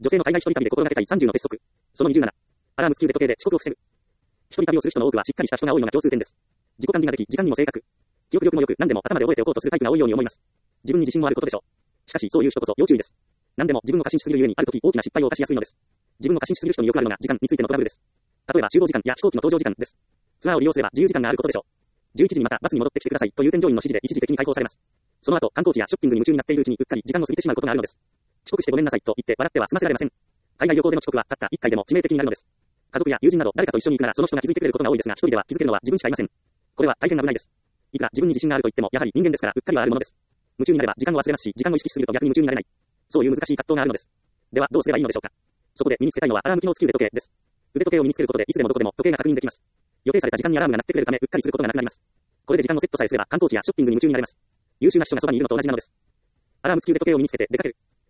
女性の海外一人旅で心がけたい30の鉄則。その27。アラーム付き腕時計で遅刻を防ぐ。一人旅をする人の多くはしっかりした人が多いのが共通点です。自己管理ができ、時間にも正確。記憶力も良く、何でも頭で覚えておこうとするタイプが多いように思います。自分に自信もあることでしょう。しかし、そういう人こそ要注意です。何でも自分を過信しすぎるゆえに、ある時大きな失敗を犯しやすいのです。自分を過信しすぎる人によくあるのが時間についてのトラブルです。例えば集合時間や飛行機の搭乗時間です。ツアーを利用すれば自由時間があることでしょう。11時にまたバスに戻ってきてくださいという添乗員の指示で一時的に解放されます。その後、観光地やショッピングに夢中になっているうちにうっかり時間を過ぎてしまうことがあるのです。遅刻してごめんなさいと言って笑っては済ませられません。海外旅行での遅刻はたった1回でも致命的になるのです。家族や友人など誰かと一緒に行くならその人が気づいてくれることが多いですが、一人では気づけるのは自分しかいません。これは大変危ないです。いくら自分に自信があると言っても、やはり人間ですからうっかりはあるものです。夢中になれば時間を忘れますし、時間を意識しすぎると逆に夢中になれない。そういう難しい葛藤があるのです。ではどうすればいいのでしょうか。そこで身につけたいのはアラーム機能付き腕時計です。腕時計を身につけることでいつでもどこでも時計が確認できます。予定された時間にアラームが鳴ってくれるためうっかりすることがなくなります。これで時間をセットさえすれば観光地やショッピングに夢中になれます。優秀な人がそばにいるのと同じなのです。アラーム付き腕時計を身につけて出かける。